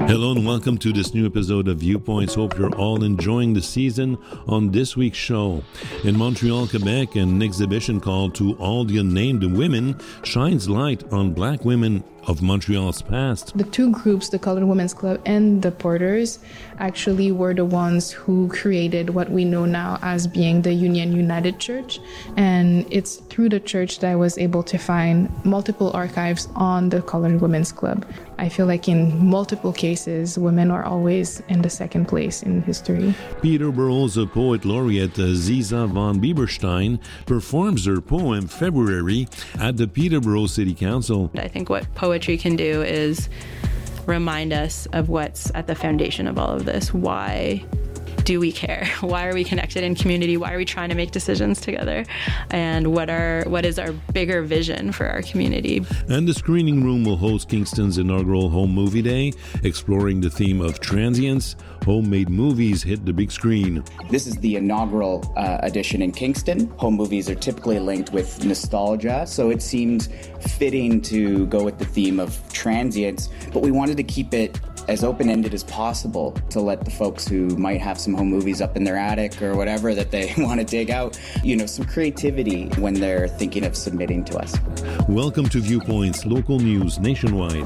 Hello and welcome to this new episode of Viewpoints. Hope you're all enjoying the season. On this week's show, in Montreal, Quebec, an exhibition called To All the Unnamed Women shines light on Black women of Montreal's past. The two groups, the Colored Women's Club and the Porters, actually were the ones who created what we know now as being the Union United Church. And it's through the church that I was able to find multiple archives on the Colored Women's Club. I feel like in multiple cases, women are always in the second place in history. Peterborough's poet laureate Ziza von Bieberstein performs her poem February at the Peterborough City Council. I think what poetry can do is remind us of what's at the foundation of all of this. Why do we care? Why are we connected in community? Why are we trying to make decisions together? And what is our bigger vision for our community? And the screening room will host Kingston's inaugural Home Movie Day, exploring the theme of transience. Homemade movies hit the big screen. This is the inaugural edition in Kingston. Home movies are typically linked with nostalgia, so it seemed fitting to go with the theme of transience, but we wanted to keep it as open-ended as possible to let the folks who might have some home movies up in their attic or whatever that they want to dig out, some creativity when they're thinking of submitting to us. Welcome to Viewpoints, local news nationwide.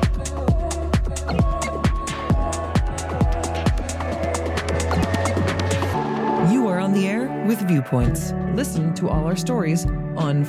You are on the air with Viewpoints. Listen to all our stories on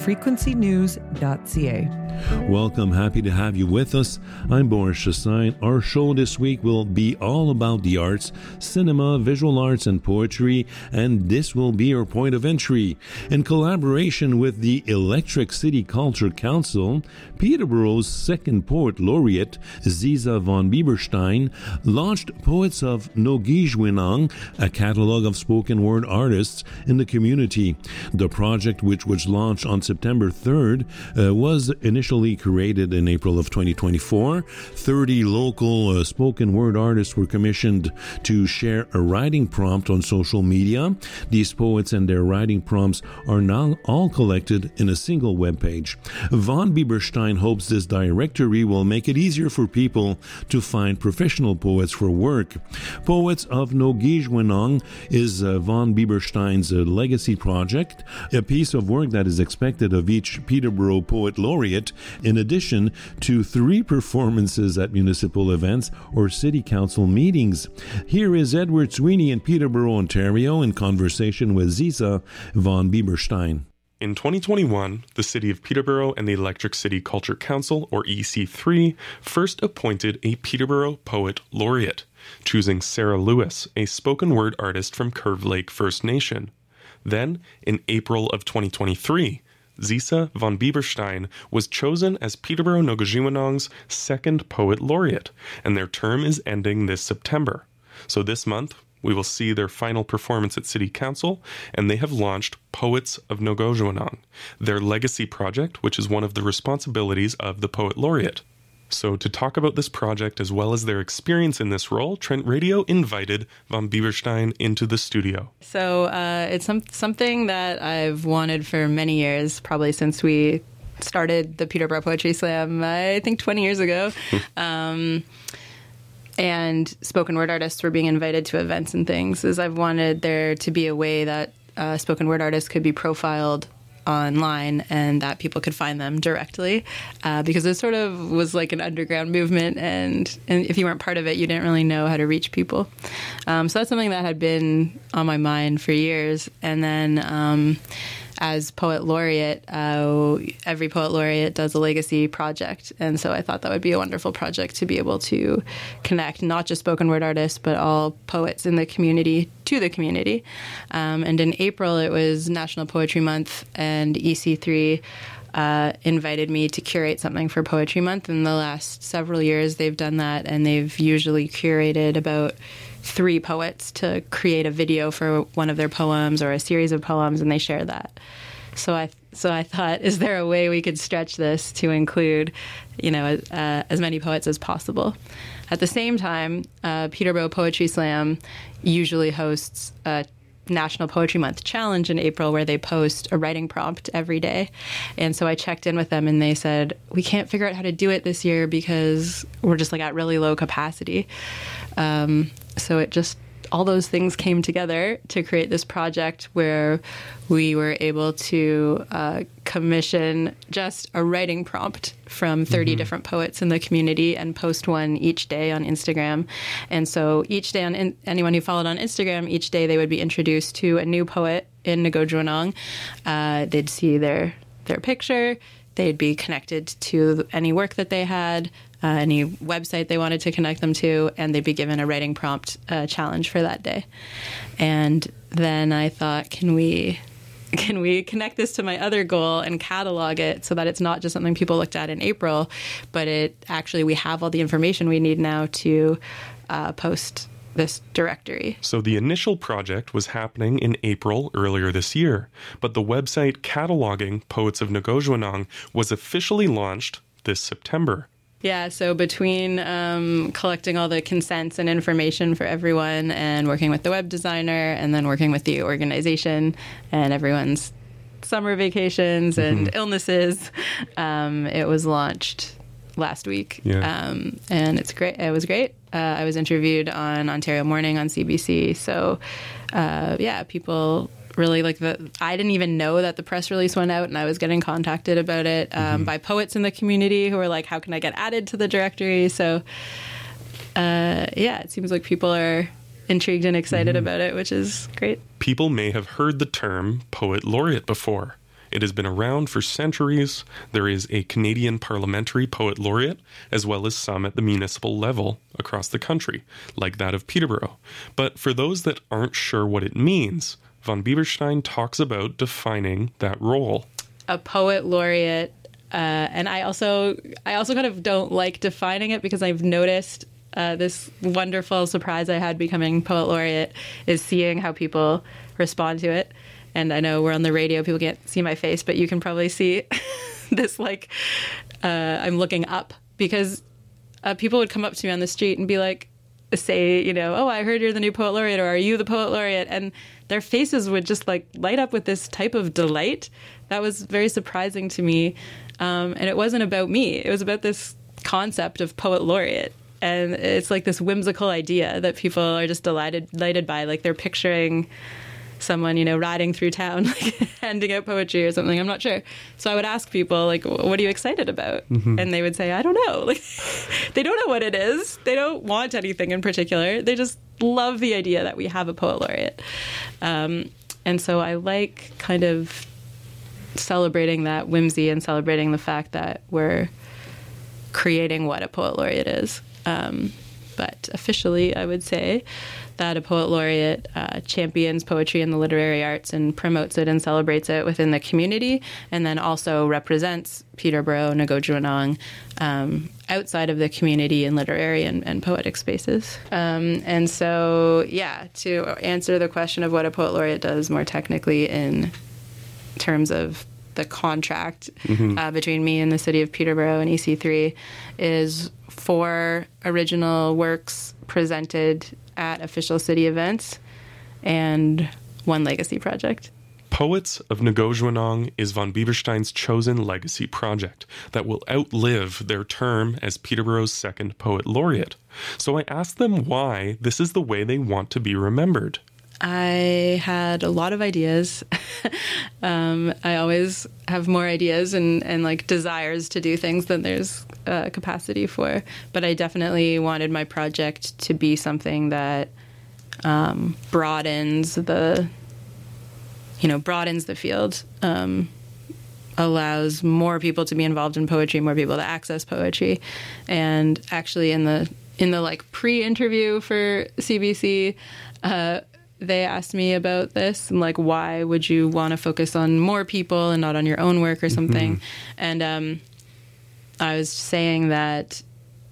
frequencynews.ca. Welcome, happy to have you with us. I'm Boris Chassain. Our show this week will be all about the arts, cinema, visual arts, and poetry, and this will be our point of entry. In collaboration with the Electric City Culture Council, Peterborough's second poet laureate, Ziza von Bieberstein, launched Poets of Nogijwinang, a catalog of spoken word artists in the community. The project, which was launched on September 3rd, was initially created in April of 2024. 30 local spoken word artists were commissioned to share a writing prompt on social media. These poets and their writing prompts are now all collected in a single webpage. Von Bieberstein hopes this directory will make it easier for people to find professional poets for work. Poets of Nogijwinang is Von Bieberstein's legacy project, a piece of work that is expected of each Peterborough Poet Laureate, in addition to 3 performances at municipal events or city council meetings. Here is Edward Sweeney in Peterborough, Ontario, in conversation with Ziza von Bieberstein. In 2021, the City of Peterborough and the Electric City Culture Council, or EC3, first appointed a Peterborough Poet Laureate, choosing Sarah Lewis, a spoken word artist from Curve Lake First Nation. Then, in April of 2023, Ziza von Bieberstein was chosen as Peterborough Nogijwinang's second Poet Laureate, and their term is ending this September. So this month, we will see their final performance at City Council, and they have launched Poets of Nogijwinang, their legacy project, which is one of the responsibilities of the Poet Laureate. So to talk about this project as well as their experience in this role, Trent Radio invited von Bieberstein into the studio. So it's something that I've wanted for many years, probably since we started the Peterborough Poetry Slam, I think 20 years ago. And spoken word artists were being invited to events and things, is I've wanted there to be a way that spoken word artists could be profiled online and that people could find them directly, because it sort of was like an underground movement, and if you weren't part of it, you didn't really know how to reach people. So that's something that had been on my mind for years. And then as Poet Laureate, every Poet Laureate does a legacy project, and so I thought that would be a wonderful project to be able to connect not just spoken word artists, but all poets in the community to the community. And in April, it was National Poetry Month, and EC3 invited me to curate something for Poetry Month. In the last several years, they've done that, and they've usually curated about 3 poets to create a video for one of their poems or a series of poems, and they share that. So I thought, is there a way we could stretch this to include, as many poets as possible? At the same time, Peterborough Poetry Slam usually hosts National Poetry Month challenge in April where they post a writing prompt every day. And so I checked in with them and they said, we can't figure out how to do it this year because we're just like at really low capacity. So it just, all those things came together to create this project where we were able to commission just a writing prompt from 30 different poets in the community and post one each day on Instagram. And so each day, on anyone who followed on Instagram, each day they would be introduced to a new poet in Ngo'juwanong. They'd see their picture. They'd be connected to any work that they had, any website they wanted to connect them to, and they'd be given a writing prompt challenge for that day. And then I thought, can we connect this to my other goal and catalog it so that it's not just something people looked at in April, but we have all the information we need now to post this directory. So the initial project was happening in April earlier this year, but the website cataloging Poets of Ngo'juwanong was officially launched this September. Yeah, so between collecting all the consents and information for everyone and working with the web designer and then working with the organization and everyone's summer vacations and illnesses, it was launched last week. Yeah. And it's great. It was great. I was interviewed on Ontario Morning on CBC. So, people really I didn't even know that the press release went out, and I was getting contacted about it by poets in the community who were like, how can I get added to the directory? So, it seems like people are intrigued and excited about it, which is great. People may have heard the term poet laureate before. It has been around for centuries. There is a Canadian parliamentary poet laureate, as well as some at the municipal level across the country, like that of Peterborough. But for those that aren't sure what it means, von Bieberstein talks about defining that role. A poet laureate, and I also kind of don't like defining it because I've noticed this wonderful surprise I had becoming poet laureate is seeing how people respond to it. And I know we're on the radio, people can't see my face, but you can probably see this, I'm looking up because people would come up to me on the street and be like, say, oh, I heard you're the new poet laureate, or are you the poet laureate? And their faces would just light up with this type of delight. That was very surprising to me. And it wasn't about me. It was about this concept of poet laureate. And it's like this whimsical idea that people are just delighted by. Like they're picturing someone, riding through town, handing out poetry or something. I'm not sure. So I would ask people, what are you excited about? And they would say, I don't know. They don't know what it is. They don't want anything in particular. They just love the idea that we have a poet laureate. And so I like kind of celebrating that whimsy and celebrating the fact that we're creating what a poet laureate is. But officially, I would say that a poet laureate champions poetry and the literary arts and promotes it and celebrates it within the community, and then also represents Peterborough, Ngo'juwanong, outside of the community in literary and poetic spaces. And so, to answer the question of what a poet laureate does more technically in terms of the contract between me and the city of Peterborough and EC3 is 4 original works presented at official city events and 1 legacy project. Poets of Ngo'juwanong is von Bieberstein's chosen legacy project that will outlive their term as Peterborough's second poet laureate. So I asked them why this is the way they want to be remembered. I had a lot of ideas. I always have more ideas and desires to do things than there's capacity for. But I definitely wanted my project to be something that broadens the field, allows more people to be involved in poetry, more people to access poetry. And actually in the pre-interview for CBC, they asked me about this and why would you want to focus on more people and not on your own work or something? And I was saying that,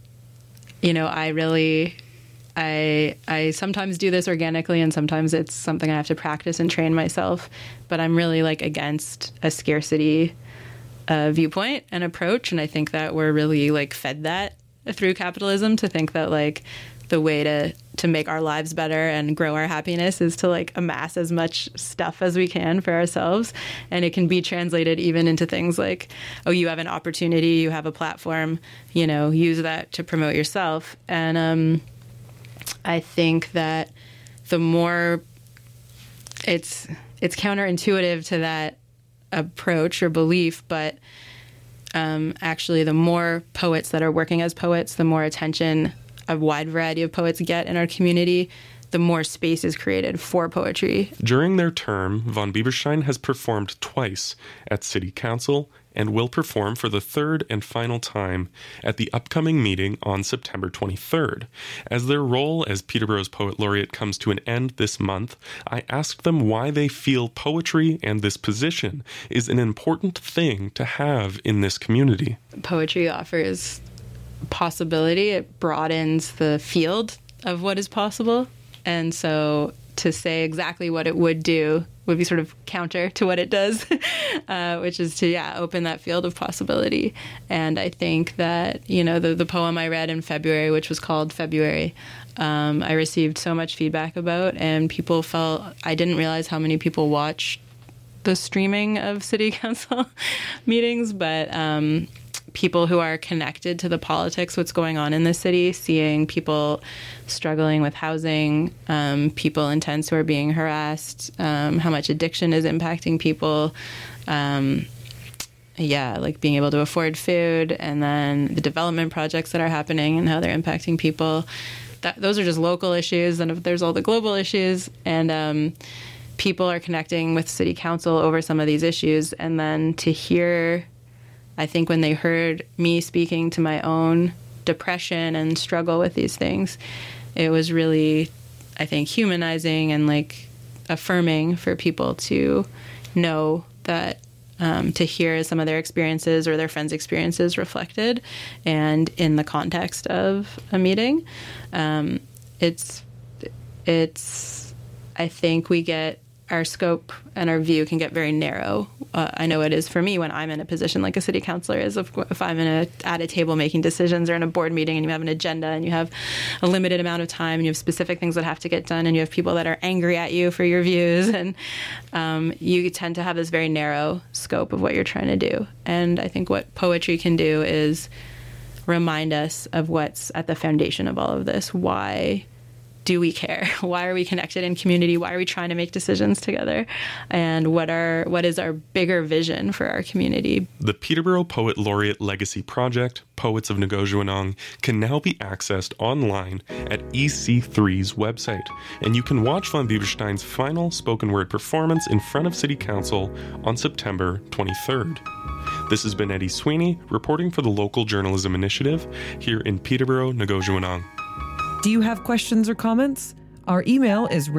I sometimes do this organically and sometimes it's something I have to practice and train myself, but I'm really against a scarcity viewpoint and approach. And I think that we're really fed that through capitalism to think that the way to make our lives better and grow our happiness is to like amass as much stuff as we can for ourselves. And it can be translated even into things like, oh, you have an opportunity, you have a platform, use that to promote yourself. And I think that the more it's counterintuitive to that approach or belief, but actually the more poets that are working as poets, the more attention a wide variety of poets get in our community, the more space is created for poetry. During their term, von Bieberstein has performed twice at City Council and will perform for the third and final time at the upcoming meeting on September 23rd. As their role as Peterborough's Poet Laureate comes to an end this month, I asked them why they feel poetry and this position is an important thing to have in this community. Poetry offers possibility. It broadens the field of what is possible. And so to say exactly what it would do would be sort of counter to what it does, which is to, open that field of possibility. And I think that, the poem I read in February, which was called February, I received so much feedback about, and people felt, I didn't realize how many people watch the streaming of city council meetings, but people who are connected to the politics, what's going on in the city, seeing people struggling with housing, people in tents who are being harassed, how much addiction is impacting people, like being able to afford food, and then the development projects that are happening and how they're impacting people. Those are just local issues, and there's all the global issues, and people are connecting with city council over some of these issues, and then to hear, I think when they heard me speaking to my own depression and struggle with these things, it was really, I think, humanizing and like affirming for people to know that, to hear some of their experiences or their friends' experiences reflected and in the context of a meeting. It's, I think we get, our scope and our view can get very narrow. I know it is for me when I'm in a position like a city councilor is. If I'm at a table making decisions or in a board meeting and you have an agenda and you have a limited amount of time and you have specific things that have to get done and you have people that are angry at you for your views, and you tend to have this very narrow scope of what you're trying to do. And I think what poetry can do is remind us of what's at the foundation of all of this. Why do we care? Why are we connected in community? Why are we trying to make decisions together? And what is our bigger vision for our community? The Peterborough Poet Laureate Legacy Project, Poets of Nogojunong, can now be accessed online at EC3's website. And you can watch von Bieberstein's final spoken word performance in front of City Council on September 23rd. This has been Eddie Sweeney, reporting for the Local Journalism Initiative here in Peterborough, Nogojunong. Do you have questions or comments? Our email is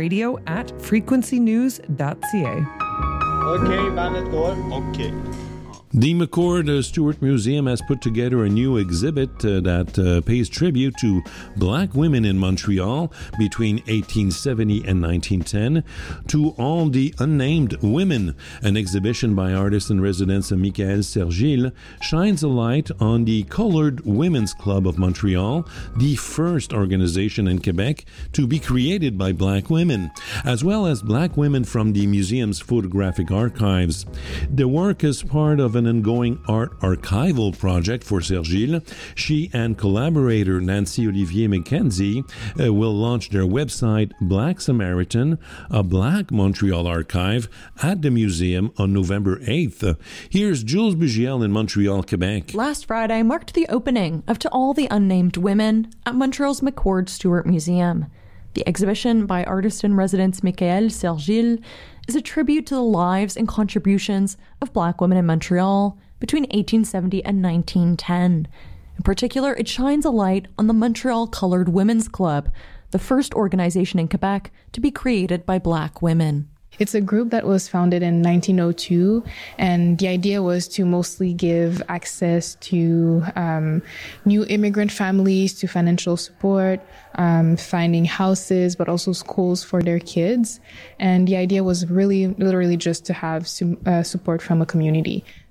radio@frequencynews.ca. Okay, bandet går. Okay. The McCord Stewart Museum has put together a new exhibit that pays tribute to black women in Montreal between 1870 and 1910, to all the unnamed women. An exhibition by artist-in-residence Michael Sergil shines a light on the Colored Women's Club of Montreal, the first organization in Quebec to be created by black women, as well as black women from the museum's photographic archives. The work is part of an ongoing art archival project for Sergil. She and collaborator Nancy Olivier McKenzie will launch their website Black Samaritan, a Black Montreal archive, at the museum on November 8th. Here's Jules Bugiel in Montreal, Quebec. Last Friday marked the opening of To All the Unnamed Women at Montreal's McCord Stewart Museum. The exhibition by artist-in-residence Michael Sergil is a tribute to the lives and contributions of black women in Montreal between 1870 and 1910. In particular, it shines a light on the Montreal Colored Women's Club, the first organization in Quebec to be created by black women. It's a group that was founded in 1902, and the idea was to mostly give access to new immigrant families to financial support, finding houses, but also schools for their kids. And the idea was really literally just to have support from a community.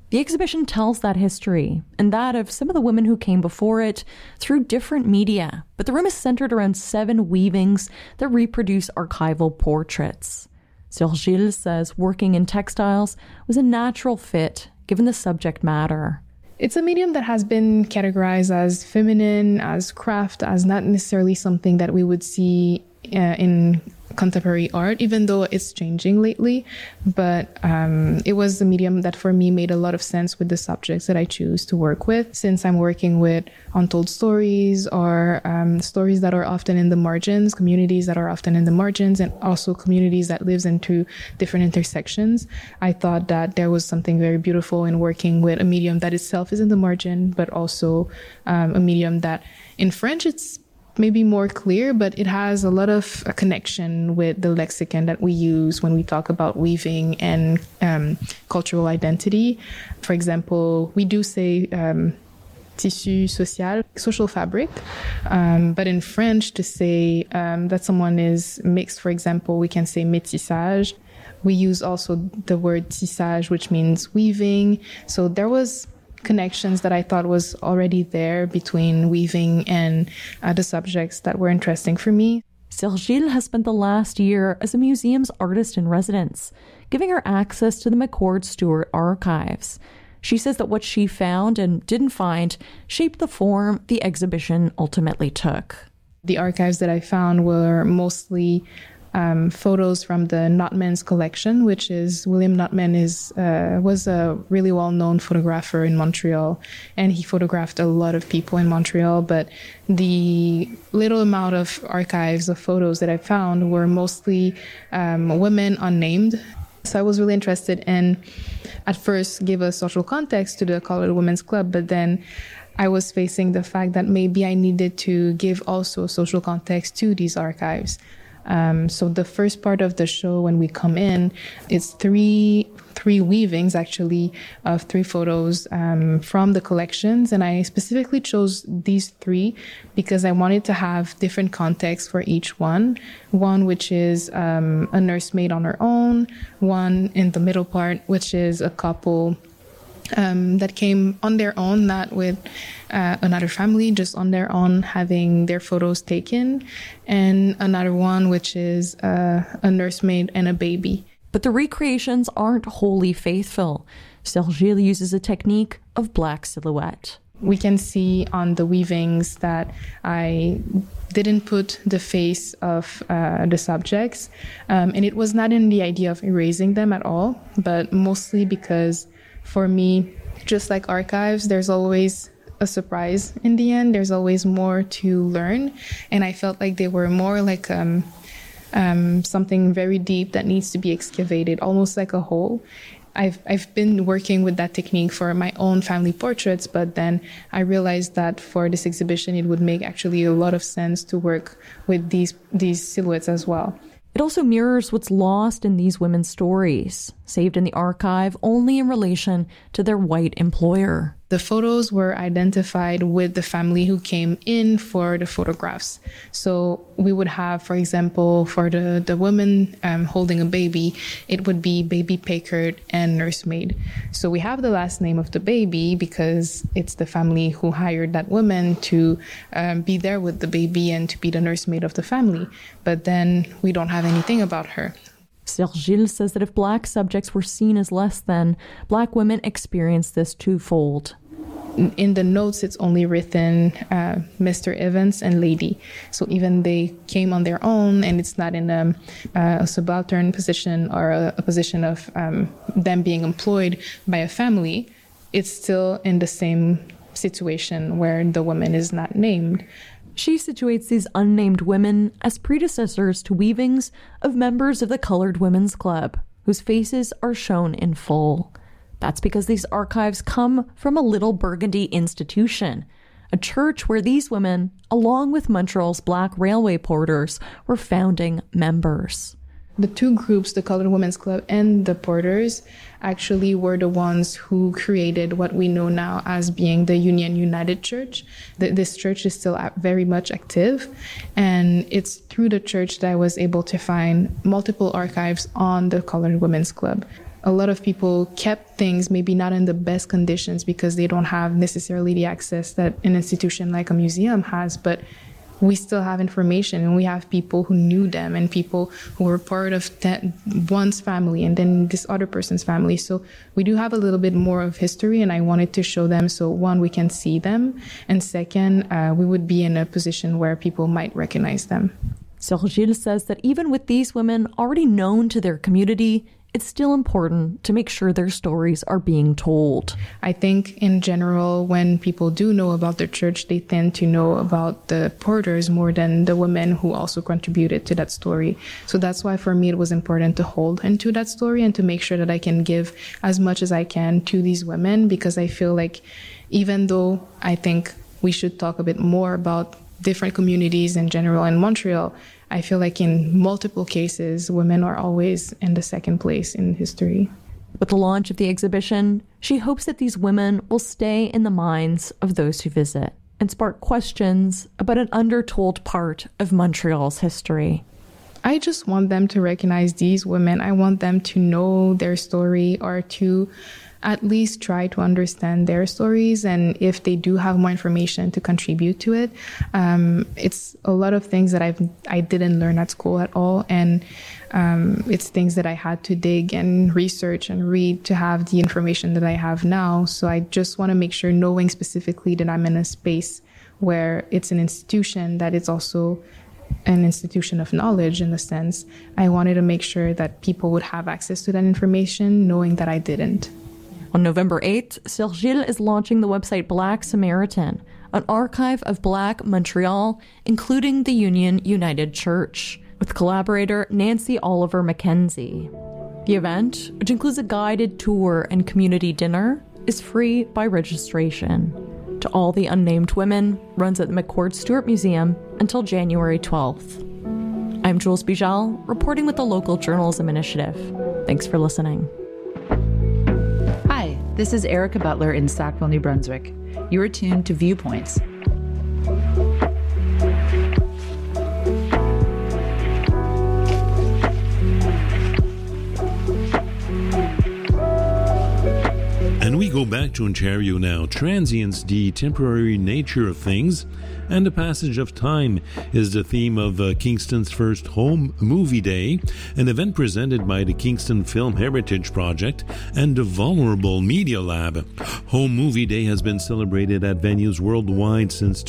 The exhibition tells that history and that of some of the women who came before it through different media, but the room is centered around 7 weavings that reproduce archival portraits. Sergil says working in textiles was a natural fit given the subject matter. It's a medium that has been categorized as feminine, as craft, as not necessarily something that we would see in contemporary art, even though it's changing lately. But it was a medium that for me made a lot of sense with the subjects that I choose to work with, since I'm working with untold stories or stories that are often in the margins, communities that are often in the margins, and also communities that lives into different intersections. I thought that there was something very beautiful in working with a medium that itself is in the margin, but also a medium that in French it's maybe more clear, but it has a lot of a connection with the lexicon that we use when we talk about weaving and cultural identity. For example, we do say tissu social, social fabric, but in French to say that someone is mixed, for example, we can say métissage. We use also the word tissage, which means weaving. So there was connections that I thought was already there between weaving and the subjects that were interesting for me. Sergil has spent the last year as a museum's artist in residence, giving her access to the McCord Stewart archives. She says that what she found and didn't find shaped the form the exhibition ultimately took. The archives that I found were mostly photos from the Notman's collection, which is William Notman was a really well-known photographer in Montreal, and he photographed a lot of people in Montreal. But the little amount of archives of photos that I found were mostly women unnamed. So I was really interested in, at first, give a social context to the Colored Women's Club, but then I was facing the fact that maybe I needed to give also social context to these archives. So the first part of the show, when we come in, it's three weavings, actually, of 3 photos from the collections. And I specifically chose these 3 because I wanted to have different contexts for each one. One which is a nursemaid on her own. One in the middle part, which is a couple that came on their own, not with another family, just on their own, having their photos taken. And another one, which is a nursemaid and a baby. But the recreations aren't wholly faithful. Sergil uses a technique of black silhouette. We can see on the weavings that I didn't put the face of the subjects. And it was not in the idea of erasing them at all, but mostly because for me, just like archives, there's always a surprise in the end. There's always more to learn. And I felt like they were more like something very deep that needs to be excavated, almost like a hole. I've been working with that technique for my own family portraits, but then I realized that for this exhibition, it would make actually a lot of sense to work with these silhouettes as well. It also mirrors what's lost in these women's stories, saved in the archive only in relation to their white employer. The photos were identified with the family who came in for the photographs. So we would have, for example, for the woman holding a baby, it would be baby Packard and nursemaid. So we have the last name of the baby because it's the family who hired that woman to be there with the baby and to be the nursemaid of the family. But then we don't have anything about her. Sergil says that if black subjects were seen as less than, black women experienced this twofold. In the notes, it's only written Mr. Evans and Lady. So even they came on their own, and it's not in a subaltern position or a position of them being employed by a family, it's still in the same situation where the woman is not named. She situates these unnamed women as predecessors to weavings of members of the Colored Women's Club, whose faces are shown in full. That's because these archives come from a Little Burgundy institution, a church where these women, along with Montreal's Black Railway porters, were founding members. The 2 groups, the Colored Women's Club and the Porters, actually were the ones who created what we know now as being the Union United Church. This church is still very much active, and it's through the church that I was able to find multiple archives on the Colored Women's Club. a lot of people kept things maybe not in the best conditions because they don't have necessarily the access that an institution like a museum has, but we still have information, and we have people who knew them and people who were part of one's family and then this other person's family. So we do have a little bit more of history, and I wanted to show them. So one, we can see them, and second, we would be in a position where people might recognize them. Sergil says that even with these women already known to their community, it's still important to make sure their stories are being told. I think in general, when people do know about the church, they tend to know about the porters more than the women who also contributed to that story. So that's why for me it was important to hold into that story and to make sure that I can give as much as I can to these women, because I feel like even though I think we should talk a bit more about different communities in general in Montreal, I feel like in multiple cases, women are always in the second place in history. With the launch of the exhibition, she hopes that these women will stay in the minds of those who visit and spark questions about an undertold part of Montreal's history. I just want them to recognize these women. I want them to know their story, or to at least try to understand their stories, and if they do have more information, to contribute to it. It's a lot of things that I didn't learn at school at all, and it's things that I had to dig and research and read to have the information that I have now. So I just want to make sure, knowing specifically that I'm in a space where it's an institution that is also an institution of knowledge in a sense, I wanted to make sure that people would have access to that information, knowing that I didn't. On November 8th, Sergil is launching the website Black Samaritan, an archive of Black Montreal, including the Union United Church, with collaborator Nancy Oliver Mackenzie. The event, which includes a guided tour and community dinner, is free by registration. To All the Unnamed Women runs at the McCord-Stewart Museum until January 12th. I'm Jules Bijal, reporting with the Local Journalism Initiative. Thanks for listening. Hi, this is Erica Butler in Sackville, New Brunswick. You are tuned to Viewpoints. And we go back to Ontario now. Transience, the temporary nature of things, and the passage of time is the theme of Kingston's first Home Movie Day, an event presented by the Kingston Film Heritage Project and the Vulnerable Media Lab. Home Movie Day has been celebrated at venues worldwide since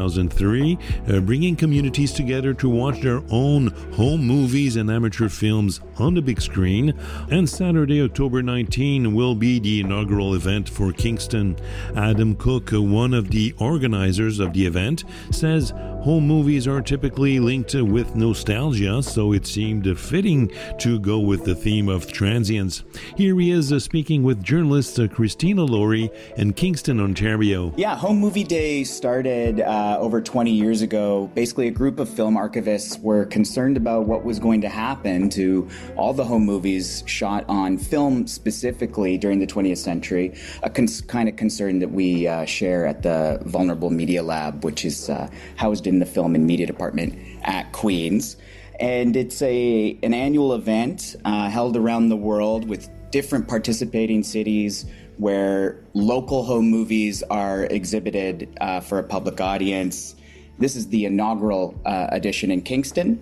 2003, bringing communities together to watch their own home movies and amateur films on the big screen. And Saturday, October 19, will be the inaugural event for Kingston. Adam Cook, one of the organizers of the event, says home movies are typically linked with nostalgia, so it seemed fitting to go with the theme of transience. Here he is speaking with journalist Christina Laurie in Kingston, Ontario. Yeah, Home Movie Day started over 20 years ago. Basically, a group of film archivists were concerned about what was going to happen to all the home movies shot on film specifically during the 20th century, a kind of concern that we share at the Vulnerable Media Lab, which is housed in the Film and Media Department at Queen's. And it's an annual event held around the world with different participating cities where local home movies are exhibited for a public audience. This is the inaugural edition in Kingston,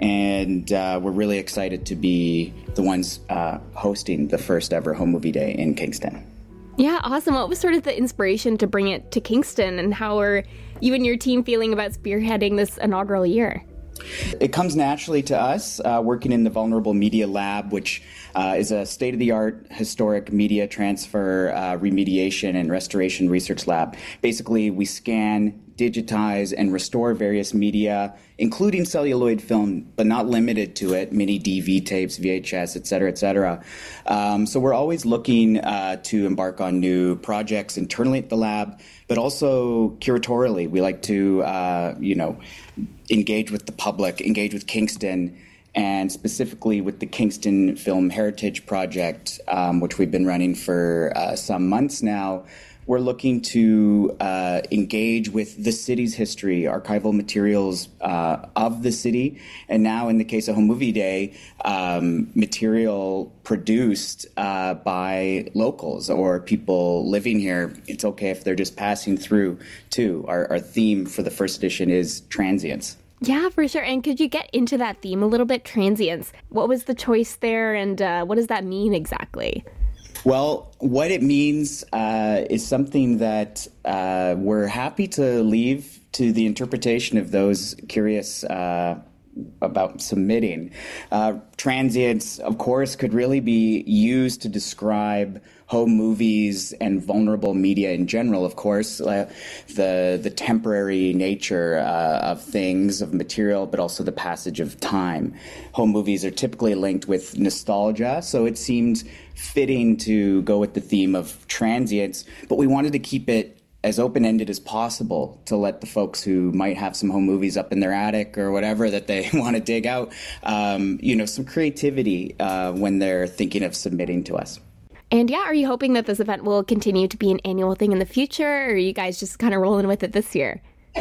and we're really excited to be the ones hosting the first ever Home Movie Day in Kingston. Yeah, awesome. What was sort of the inspiration to bring it to Kingston, and how are you and your team feeling about spearheading this inaugural year? It comes naturally to us, working in the Vulnerable Media Lab, which is a state-of-the-art historic media transfer, remediation, and restoration research lab. Basically, we scan, digitize, and restore various media, including celluloid film, but not limited to it, mini DV tapes, VHS, et cetera, et cetera. So we're always looking to embark on new projects internally at the lab, but also curatorially. We like to, engage with the public, engage with Kingston, and specifically with the Kingston Film Heritage Project, which we've been running for some months now, we're looking to engage with the city's history, archival materials of the city, and now in the case of Home Movie Day, material produced by locals or people living here. It's okay if they're just passing through too. Our theme for the first edition is transience. Yeah, for sure. And could you get into that theme a little bit, transience? What was the choice there, and what does that mean exactly? Well, what it means is something that we're happy to leave to the interpretation of those curious about submitting. Transience, of course, could really be used to describe home movies and vulnerable media in general, of course, the temporary nature of things, of material, but also the passage of time. Home movies are typically linked with nostalgia, so it seemed fitting to go with the theme of transience, but we wanted to keep it as open-ended as possible to let the folks who might have some home movies up in their attic or whatever that they want to dig out, some creativity when they're thinking of submitting to us. And yeah, are you hoping that this event will continue to be an annual thing in the future, or are you guys just kind of rolling with it this year?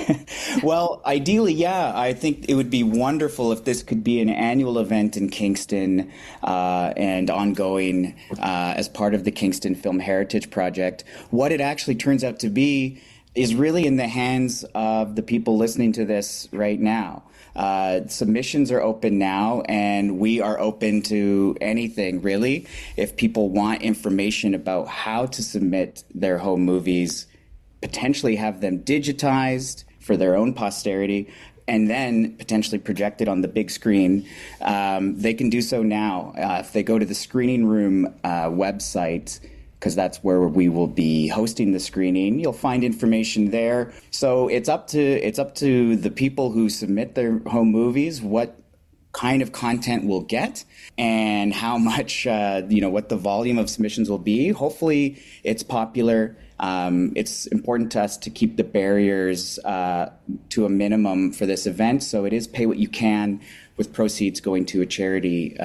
Well, ideally, yeah. I think it would be wonderful if this could be an annual event in Kingston and ongoing as part of the Kingston Film Heritage Project. What it actually turns out to be is really in the hands of the people listening to this right now. Submissions are open now, and we are open to anything, really. If people want information about how to submit their home movies, potentially have them digitized for their own posterity, and then potentially projected on the big screen, they can do so now. If they go to the Screening Room website, because that's where we will be hosting the screening, you'll find information there. So it's up to the people who submit their home movies what kind of content we'll get and how much, what the volume of submissions will be. Hopefully it's popular. It's important to us to keep the barriers to a minimum for this event. So it is pay what you can, with proceeds going to a charity,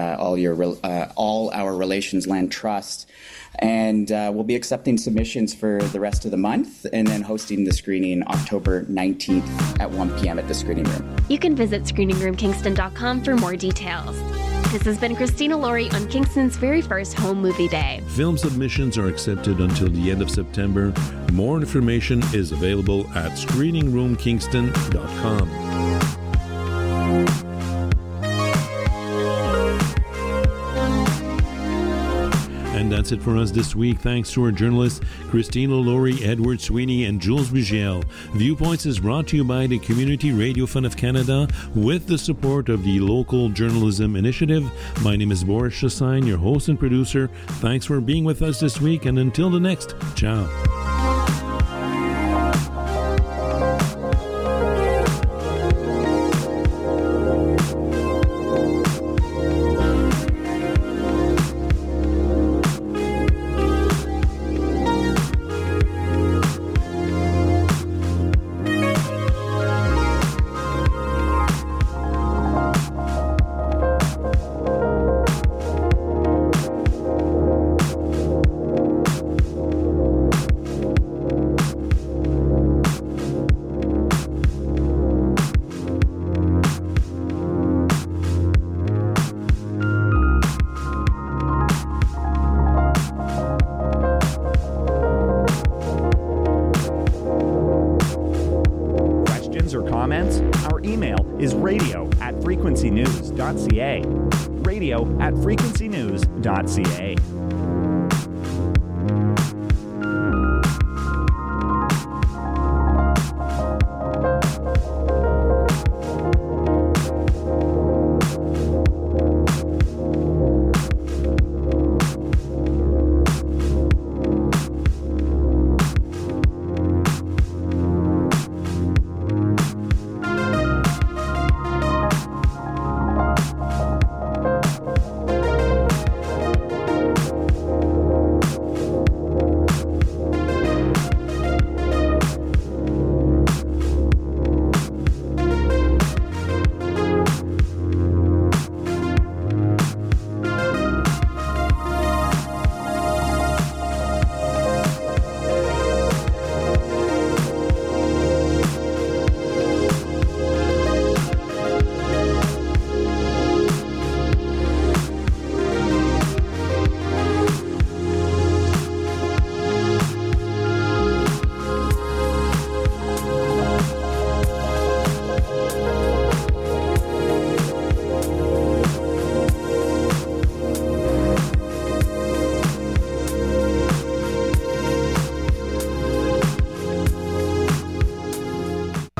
All Our Relations Land Trust. And we'll be accepting submissions for the rest of the month and then hosting the screening October 19th at 1 p.m. at the Screening Room. You can visit screeningroomkingston.com for more details. This has been Christina Laurie on Kingston's very first Home Movie Day. Film submissions are accepted until the end of September. More information is available at screeningroomkingston.com. And that's it for us this week. Thanks to our journalists, Christina Laurie, Edward Sweeney, and Jules Bugiel. Viewpoints is brought to you by the Community Radio Fund of Canada with the support of the Local Journalism Initiative. My name is Boris Chassagne, your host and producer. Thanks for being with us this week, and until the next, ciao. radio@frequencynews.ca. radio@frequencynews.ca.